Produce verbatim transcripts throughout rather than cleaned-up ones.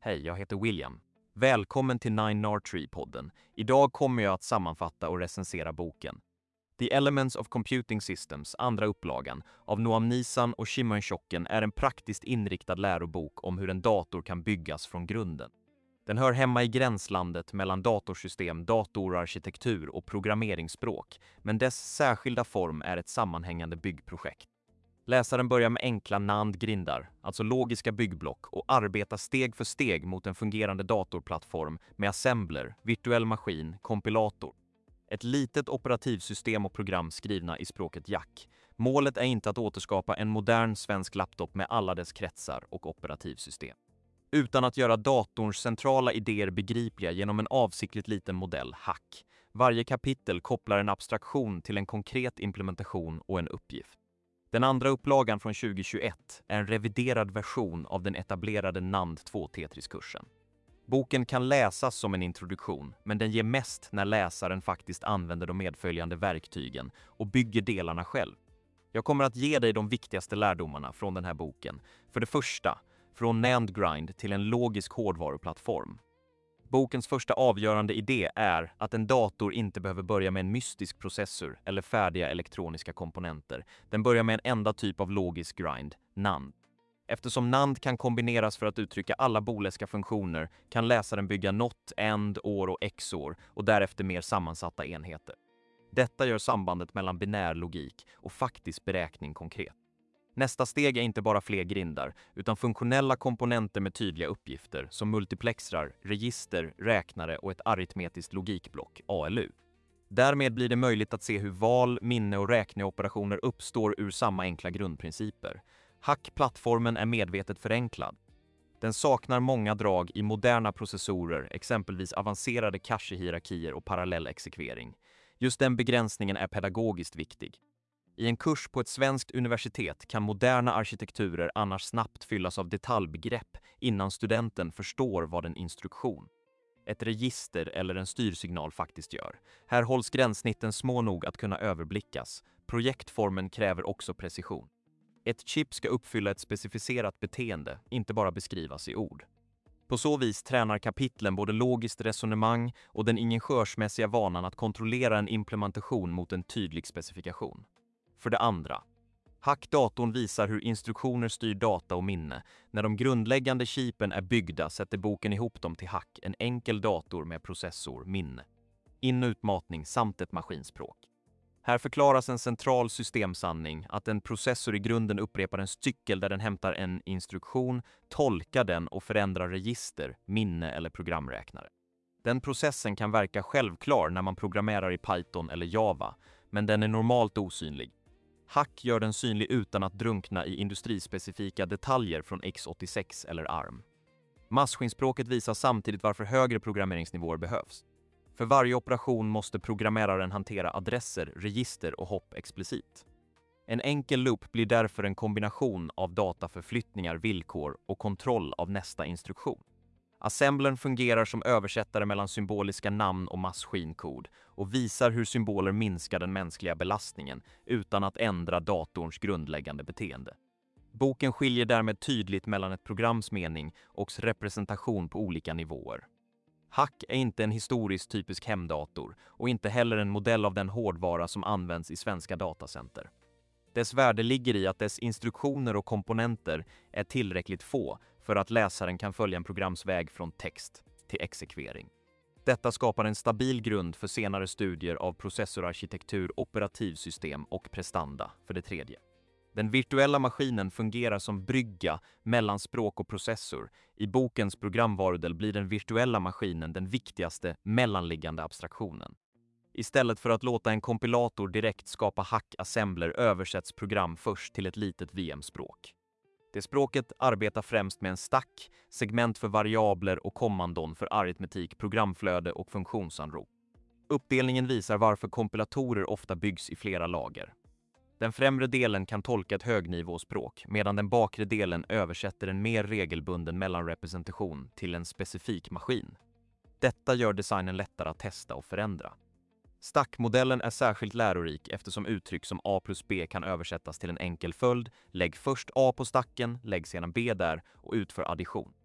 Hej, jag heter William. Välkommen till Nine Nar Tree-podden. Idag kommer jag att sammanfatta och recensera boken The Elements of Computing Systems, andra upplagan, av Noam Nisan och Shimon Shoken är en praktiskt inriktad lärobok om hur en dator kan byggas från grunden. Den hör hemma i gränslandet mellan datorsystem, datorarkitektur och programmeringsspråk, men dess särskilda form är ett sammanhängande byggprojekt. Läsaren börjar med enkla N A N D-grindar, alltså logiska byggblock, och arbetar steg för steg mot en fungerande datorplattform med assembler, virtuell maskin, kompilator. Ett litet operativsystem och program skrivna i språket Jack. Målet är inte att återskapa en modern svensk laptop med alla dess kretsar och operativsystem, utan att göra datorns centrala idéer begripliga genom en avsiktligt liten modell, hack. Varje kapitel kopplar en abstraktion till en konkret implementation och en uppgift. Den andra upplagan från tjugohundratjugoett är en reviderad version av den etablerade N A N D två Tetris-kursen. Boken kan läsas som en introduktion, men den ger mest när läsaren faktiskt använder de medföljande verktygen och bygger delarna själv. Jag kommer att ge dig de viktigaste lärdomarna från den här boken. För det första, från N A N D-grind till en logisk hårdvaruplattform. Bokens första avgörande idé är att en dator inte behöver börja med en mystisk processor eller färdiga elektroniska komponenter. Den börjar med en enda typ av logisk grind, N A N D. Eftersom N A N D kan kombineras för att uttrycka alla booleska funktioner kan läsaren bygga not, and, or och xor och därefter mer sammansatta enheter. Detta gör sambandet mellan binär logik och faktisk beräkning konkret. Nästa steg är inte bara fler grindar, utan funktionella komponenter med tydliga uppgifter som multiplexrar, register, räknare och ett aritmetiskt logikblock, A L U. Därmed blir det möjligt att se hur val, minne och räkneoperationer uppstår ur samma enkla grundprinciper. Hack-plattformen är medvetet förenklad. Den saknar många drag i moderna processorer, exempelvis avancerade cache-hierarkier och parallellexekvering. Just den begränsningen är pedagogiskt viktig. I en kurs på ett svenskt universitet kan moderna arkitekturer annars snabbt fyllas av detaljbegrepp innan studenten förstår vad en instruktion, ett register eller en styrsignal faktiskt gör. Här hålls gränssnitten små nog att kunna överblickas. Projektformen kräver också precision. Ett chip ska uppfylla ett specificerat beteende, inte bara beskrivas i ord. På så vis tränar kapitlen både logiskt resonemang och den ingenjörsmässiga vanan att kontrollera en implementation mot en tydlig specifikation. För det andra, hackdatorn visar hur instruktioner styr data och minne. När de grundläggande chipen är byggda sätter boken ihop dem till hack, en enkel dator med processor, minne, in- och utmatning samt ett maskinspråk. Här förklaras en central systemsanning, att en processor i grunden upprepar en cykel där den hämtar en instruktion, tolkar den och förändrar register, minne eller programräknare. Den processen kan verka självklar när man programmerar i Python eller Java, men den är normalt osynlig. Hack gör den synlig utan att drunkna i industrispecifika detaljer från x åttiosex eller A R M. Maskinspråket visar samtidigt varför högre programmeringsnivåer behövs. För varje operation måste programmeraren hantera adresser, register och hopp explicit. En enkel loop blir därför en kombination av dataförflyttningar, villkor och kontroll av nästa instruktion. Assemblern fungerar som översättare mellan symboliska namn och maskinkod och visar hur symboler minskar den mänskliga belastningen utan att ändra datorns grundläggande beteende. Boken skiljer därmed tydligt mellan ett programs mening och representation på olika nivåer. Hack är inte en historiskt typisk hemdator och inte heller en modell av den hårdvara som används i svenska datacenter. Dess värde ligger i att dess instruktioner och komponenter är tillräckligt få för att läsaren kan följa en programsväg från text till exekvering. Detta skapar en stabil grund för senare studier av processorarkitektur, operativsystem och prestanda. För det tredje. Den virtuella maskinen fungerar som brygga mellan språk och processor. I bokens programvarudel blir den virtuella maskinen den viktigaste mellanliggande abstraktionen. Istället för att låta en kompilator direkt skapa hackassembler översätts program först till ett litet V M-språk. Det språket arbetar främst med en stack, segment för variabler och kommandon för aritmetik, programflöde och funktionsanrop. Uppdelningen visar varför kompilatorer ofta byggs i flera lager. Den främre delen kan tolka ett högnivåspråk, medan den bakre delen översätter en mer regelbunden mellanrepresentation till en specifik maskin. Detta gör designen lättare att testa och förändra. Stackmodellen är särskilt lärorik eftersom uttryck som A plus B kan översättas till en enkel följd. Lägg först A på stacken, lägg sedan B där och utför addition.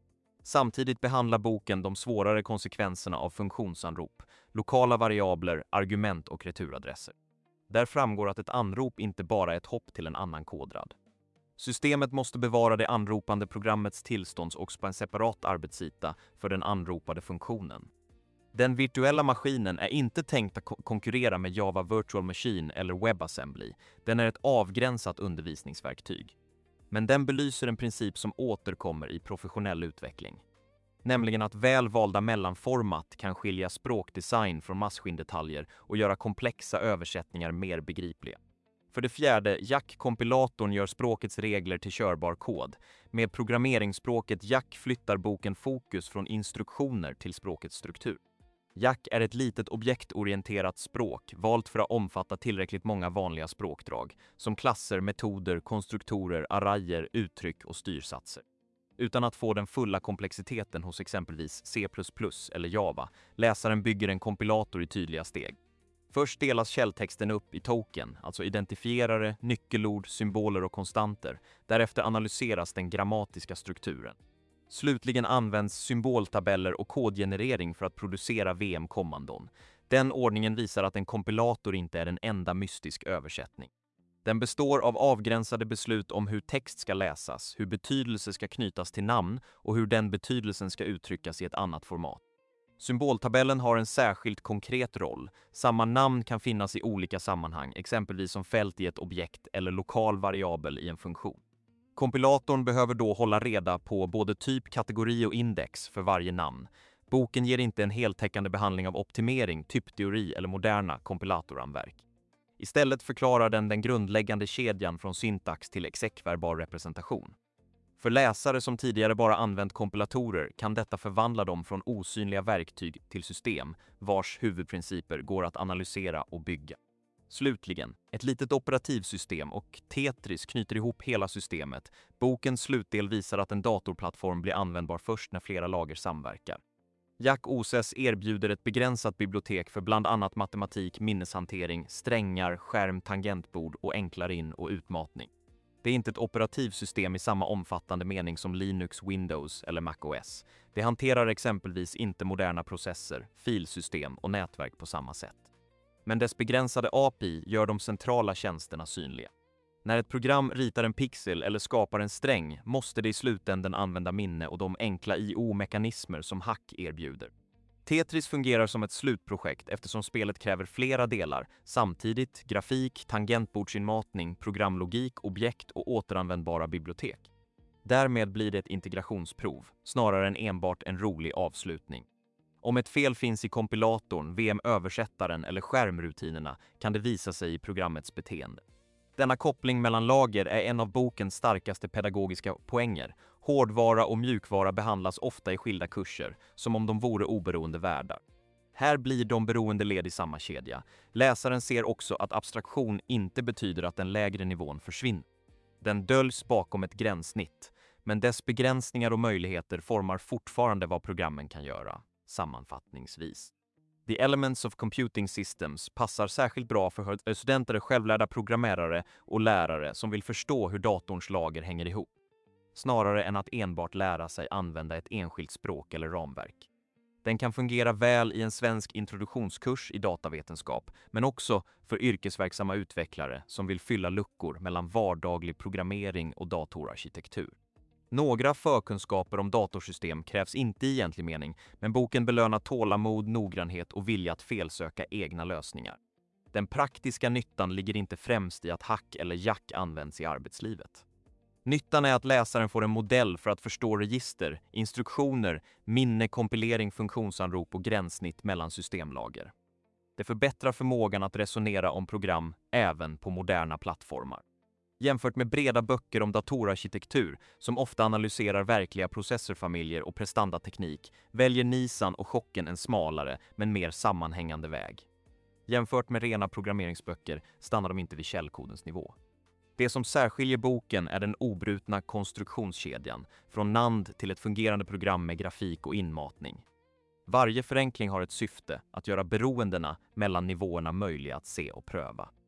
Samtidigt behandlar boken de svårare konsekvenserna av funktionsanrop, lokala variabler, argument och returadresser. Där framgår att ett anrop inte bara är ett hopp till en annan kodrad. Systemet måste bevara det anropande programmets tillstånds- och på en separat arbetsyta för den anropade funktionen. Den virtuella maskinen är inte tänkt att konkurrera med Java Virtual Machine eller WebAssembly. Den är ett avgränsat undervisningsverktyg. Men den belyser en princip som återkommer i professionell utveckling. Nämligen att väl valda mellanformat kan skilja språkdesign från masskindetaljer och göra komplexa översättningar mer begripliga. För det fjärde, Jack-kompilatorn gör språkets regler till körbar kod. Med programmeringsspråket Jack flyttar boken fokus från instruktioner till språkets struktur. Jack är ett litet objektorienterat språk, valt för att omfatta tillräckligt många vanliga språkdrag, som klasser, metoder, konstruktorer, arrayer, uttryck och styrsatser. Utan att få den fulla komplexiteten hos exempelvis C plus plus eller Java, läsaren bygger en kompilator i tydliga steg. Först delas källtexten upp i token, alltså identifierare, nyckelord, symboler och konstanter. Därefter analyseras den grammatiska strukturen. Slutligen används symboltabeller och kodgenerering för att producera V M-kommandon. Den ordningen visar att en kompilator inte är en enda mystisk översättning. Den består av avgränsade beslut om hur text ska läsas, hur betydelse ska knytas till namn och hur den betydelsen ska uttryckas i ett annat format. Symboltabellen har en särskilt konkret roll. Samma namn kan finnas i olika sammanhang, exempelvis som fält i ett objekt eller lokal variabel i en funktion. Kompilatorn behöver då hålla reda på både typ, kategori och index för varje namn. Boken ger inte en heltäckande behandling av optimering, typteori eller moderna kompilatoramverk. Istället förklarar den den grundläggande kedjan från syntax till exekverbar representation. För läsare som tidigare bara använt kompilatorer kan detta förvandla dem från osynliga verktyg till system, vars huvudprinciper går att analysera och bygga. Slutligen, ett litet operativsystem och Tetris knyter ihop hela systemet. Bokens slutdel visar att en datorplattform blir användbar först när flera lager samverkar. Jack O S S erbjuder ett begränsat bibliotek för bland annat matematik, minneshantering, strängar, skärm, tangentbord och enklare in- och utmatning. Det är inte ett operativsystem i samma omfattande mening som Linux, Windows eller macOS. Det hanterar exempelvis inte moderna processer, filsystem och nätverk på samma sätt. Men dess begränsade A P I gör de centrala tjänsterna synliga. När ett program ritar en pixel eller skapar en sträng måste det i slutänden använda minne och de enkla I O-mekanismer som Hack erbjuder. Tetris fungerar som ett slutprojekt eftersom spelet kräver flera delar, samtidigt grafik, tangentbordsinmatning, programlogik, objekt och återanvändbara bibliotek. Därmed blir det ett integrationsprov, snarare än enbart en rolig avslutning. Om ett fel finns i kompilatorn, V M-översättaren eller skärmrutinerna kan det visa sig i programmets beteende. Denna koppling mellan lager är en av bokens starkaste pedagogiska poänger. Hårdvara och mjukvara behandlas ofta i skilda kurser, som om de vore oberoende världar. Här blir de beroende led i samma kedja. Läsaren ser också att abstraktion inte betyder att den lägre nivån försvinner. Den döljs bakom ett gränssnitt, men dess begränsningar och möjligheter formar fortfarande vad programmen kan göra. Sammanfattningsvis. The Elements of Computing Systems passar särskilt bra för studenter, självlärda programmerare och lärare som vill förstå hur datorns lager hänger ihop, snarare än att enbart lära sig använda ett enskilt språk eller ramverk. Den kan fungera väl i en svensk introduktionskurs i datavetenskap, men också för yrkesverksamma utvecklare som vill fylla luckor mellan vardaglig programmering och datorarkitektur. Några förkunskaper om datorsystem krävs inte i egentlig mening, men boken belönar tålamod, noggrannhet och vilja att felsöka egna lösningar. Den praktiska nyttan ligger inte främst i att Hack eller Jack används i arbetslivet. Nyttan är att läsaren får en modell för att förstå register, instruktioner, minne, kompilering, funktionsanrop och gränssnitt mellan systemlager. Det förbättrar förmågan att resonera om program även på moderna plattformar. Jämfört med breda böcker om datorarkitektur som ofta analyserar verkliga processorfamiljer och prestandateknik väljer Nisan och Chocken en smalare men mer sammanhängande väg. Jämfört med rena programmeringsböcker stannar de inte vid källkodens nivå. Det som särskiljer boken är den obrutna konstruktionskedjan, från N A N D till ett fungerande program med grafik och inmatning. Varje förenkling har ett syfte, att göra beroendena mellan nivåerna möjliga att se och pröva.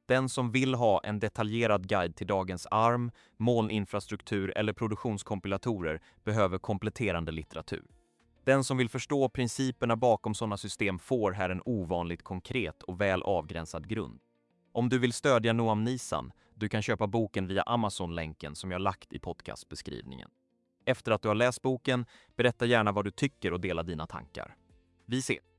Den som vill ha en detaljerad guide till dagens A R M, molninfrastruktur eller produktionskompilatorer behöver kompletterande litteratur. Den som vill förstå principerna bakom sådana system får här en ovanligt konkret och väl avgränsad grund. Om du vill stödja Noam Nisan, du kan köpa boken via Amazon-länken som jag lagt i podcastbeskrivningen. Efter att du har läst boken, berätta gärna vad du tycker och dela dina tankar. Vi ses!